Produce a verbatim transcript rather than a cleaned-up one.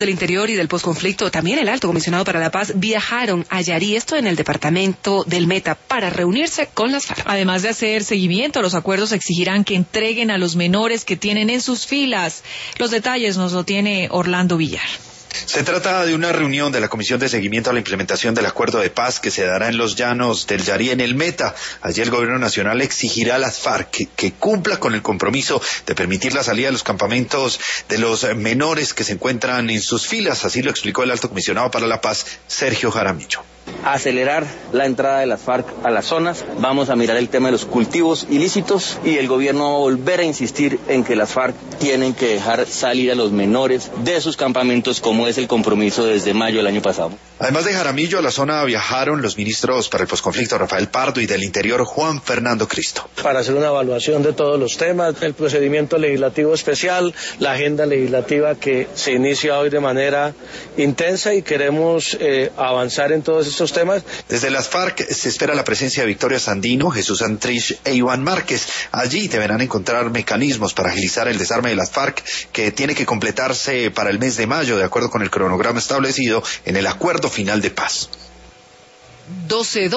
del Interior y del Posconflicto, también el Alto Comisionado para la Paz, viajaron a Yarí, esto en el departamento del Meta, para reunirse con las FARC. Además de hacer seguimiento a los acuerdos, exigirán que entreguen a los menores que tienen en sus filas. Los detalles nos lo tiene Orlando Villar. Se trata de una reunión de la Comisión de Seguimiento a la Implementación del Acuerdo de Paz que se dará en los llanos del Yarí, en el Meta. Allí el Gobierno Nacional exigirá a las FARC que, que cumpla con el compromiso de permitir la salida de los campamentos de los menores que se encuentran en sus filas. Así lo explicó el Alto Comisionado para la Paz, Sergio Jaramillo. Acelerar la entrada de las FARC a las zonas, vamos a mirar el tema de los cultivos ilícitos y el gobierno va a volver a insistir en que las FARC tienen que dejar salir a los menores de sus campamentos, como es el compromiso desde mayo del año pasado. Además de Jaramillo, a la zona viajaron los ministros para el posconflicto Rafael Pardo y del Interior Juan Fernando Cristo. Para hacer una evaluación de todos los temas, el procedimiento legislativo especial, la agenda legislativa que se inicia hoy de manera intensa y queremos eh, avanzar en todos estos temas. Desde las FARC se espera la presencia de Victoria Sandino, Jesús Antrich e Iván Márquez. Allí deberán encontrar mecanismos para agilizar el desarme de las FARC, que tiene que completarse para el mes de mayo, de acuerdo con el cronograma establecido en el acuerdo final de paz. doce